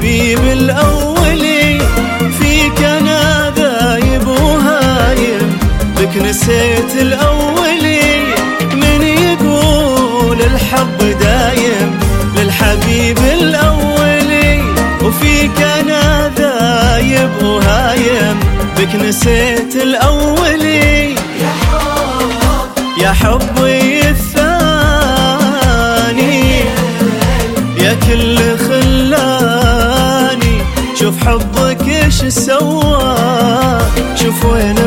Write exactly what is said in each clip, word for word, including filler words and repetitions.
للحبيب الأولي، فيك أنا ذايب وهايم، بك نسيت الأولي. من يقول الحب دايم للحبيب الأولي، وفيك أنا ذايب وهايم، بك نسيت الأولي. يا حبي الثاني يا كل خلاني، شوف حبك ايش سوى، شوف وين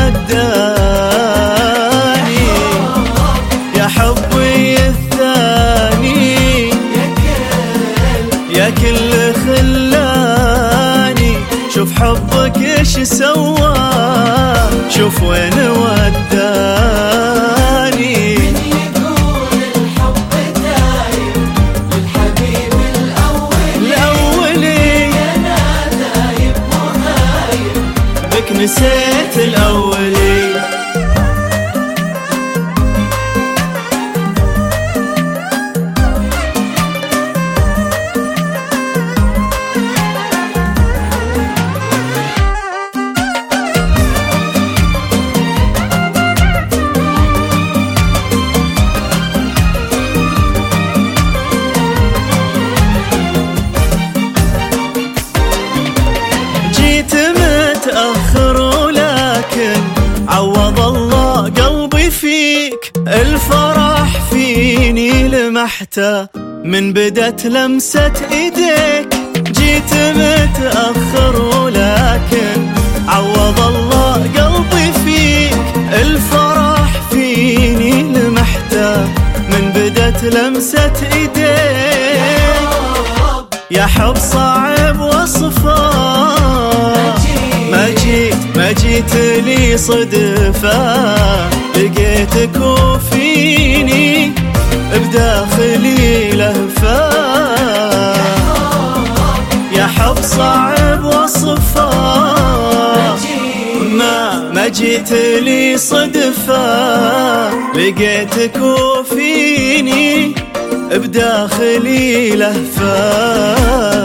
وداني. يا حبي الثاني يا كل خلاني، شوف حبك ايش سوى، شوف وين وداني. من يقول الحب دايم للحبيب الأولي، الأولي أنا دايب وهايم، بك نسيت الأولي. متأخر ولكن عوض الله قلبي فيك، الفرح فيني لمحته من بدت لمسة ايديك. جيت متأخر ولكن عوض الله قلبي فيك، الفرح فيني لمحته من بدت لمسة ايديك. يا حب صعب وصفه، ما جيت ما جيت لي صدفة، لقيتك وفيني بداخلي لهفة. يا حب صعب وصفه، ما ما جيت لي صدفة، لقيتك وفيني بداخلي لهفة.